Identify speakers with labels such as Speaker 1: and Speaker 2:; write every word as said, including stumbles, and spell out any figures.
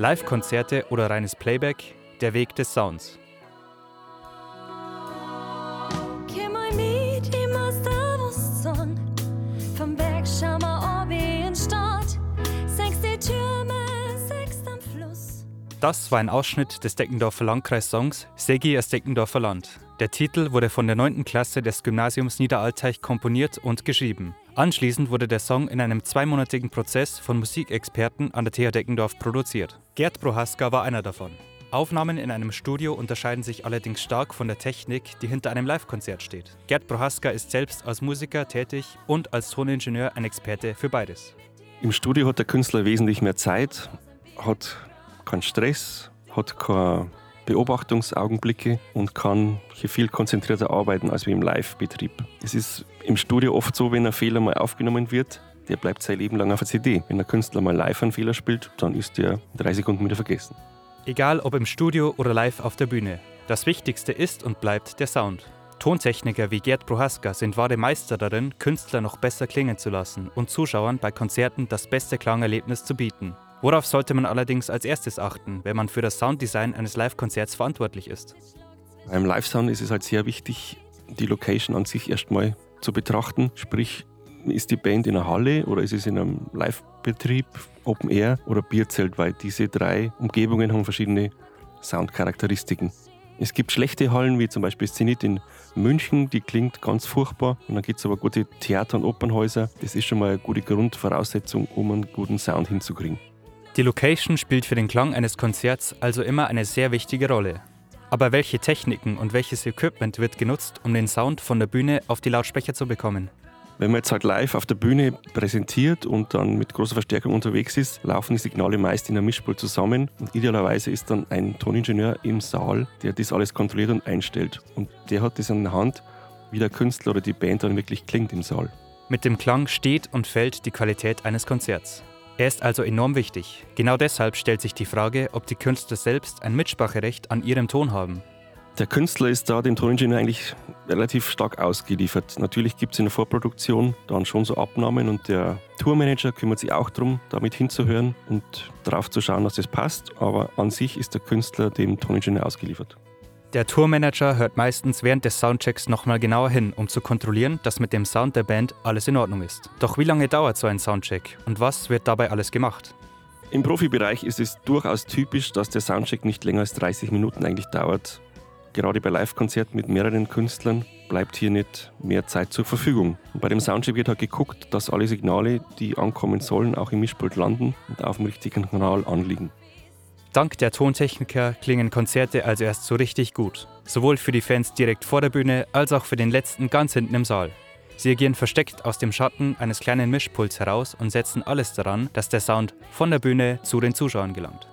Speaker 1: Live-Konzerte oder reines Playback, der Weg des Sounds. Das war ein Ausschnitt des Deckendorfer Landkreis-Songs Segi aus Deckendorfer Land. Der Titel wurde von der neunten Klasse des Gymnasiums Niederalteich komponiert und geschrieben. Anschließend wurde der Song in einem zweimonatigen Prozess von Musikexperten an der T H Deckendorf produziert. Gerd Prohaska war einer davon. Aufnahmen in einem Studio unterscheiden sich allerdings stark von der Technik, die hinter einem Live-Konzert steht. Gerd Prohaska ist selbst als Musiker tätig und als Toningenieur ein Experte für beides.
Speaker 2: Im Studio hat der Künstler wesentlich mehr Zeit, hat keinen Stress, hat keine Beobachtungsaugenblicke und kann hier viel konzentrierter arbeiten als wie im Live-Betrieb. Es ist im Studio oft so, wenn ein Fehler mal aufgenommen wird, der bleibt sein Leben lang auf der C D. Wenn der Künstler mal live einen Fehler spielt, dann ist der in drei Sekunden wieder vergessen.
Speaker 1: Egal ob im Studio oder live auf der Bühne, das Wichtigste ist und bleibt der Sound. Tontechniker wie Gerd Prohaska sind wahre Meister darin, Künstler noch besser klingen zu lassen und Zuschauern bei Konzerten das beste Klangerlebnis zu bieten. Worauf sollte man allerdings als erstes achten, wenn man für das Sounddesign eines Live-Konzerts verantwortlich ist?
Speaker 2: Beim Live-Sound ist es halt sehr wichtig, die Location an sich erstmal zu betrachten. Sprich, ist die Band in einer Halle oder ist es in einem Live-Betrieb, Open Air oder Bierzelt, weil diese drei Umgebungen haben verschiedene Soundcharakteristiken. Es gibt schlechte Hallen, wie zum Beispiel Zenit in München, die klingt ganz furchtbar. Und dann gibt es aber gute Theater- und Opernhäuser. Das ist schon mal eine gute Grundvoraussetzung, um einen guten Sound hinzukriegen.
Speaker 1: Die Location spielt für den Klang eines Konzerts also immer eine sehr wichtige Rolle. Aber welche Techniken und welches Equipment wird genutzt, um den Sound von der Bühne auf die Lautsprecher zu bekommen?
Speaker 2: Wenn man jetzt halt live auf der Bühne präsentiert und dann mit großer Verstärkung unterwegs ist, laufen die Signale meist in einem Mischpult zusammen und idealerweise ist dann ein Toningenieur im Saal, der das alles kontrolliert und einstellt. Und der hat das in der Hand, wie der Künstler oder die Band dann wirklich klingt im Saal.
Speaker 1: Mit dem Klang steht und fällt die Qualität eines Konzerts. Er ist also enorm wichtig. Genau deshalb stellt sich die Frage, ob die Künstler selbst ein Mitspracherecht an ihrem Ton haben.
Speaker 2: Der Künstler ist da dem Toningenieur eigentlich relativ stark ausgeliefert. Natürlich gibt es in der Vorproduktion dann schon so Abnahmen und der Tourmanager kümmert sich auch darum, damit hinzuhören und darauf zu schauen, dass das passt. Aber an sich ist der Künstler dem Toningenieur ausgeliefert.
Speaker 1: Der Tourmanager hört meistens während des Soundchecks nochmal genauer hin, um zu kontrollieren, dass mit dem Sound der Band alles in Ordnung ist. Doch wie lange dauert so ein Soundcheck und was wird dabei alles gemacht?
Speaker 2: Im Profibereich ist es durchaus typisch, dass der Soundcheck nicht länger als dreißig Minuten eigentlich dauert. Gerade bei Live-Konzerten mit mehreren Künstlern bleibt hier nicht mehr Zeit zur Verfügung. Und bei dem Soundcheck wird halt geguckt, dass alle Signale, die ankommen sollen, auch im Mischpult landen und auf dem richtigen Kanal anliegen.
Speaker 1: Dank der Tontechniker klingen Konzerte also erst so richtig gut. Sowohl für die Fans direkt vor der Bühne, als auch für den Letzten ganz hinten im Saal. Sie agieren versteckt aus dem Schatten eines kleinen Mischpults heraus und setzen alles daran, dass der Sound von der Bühne zu den Zuschauern gelangt.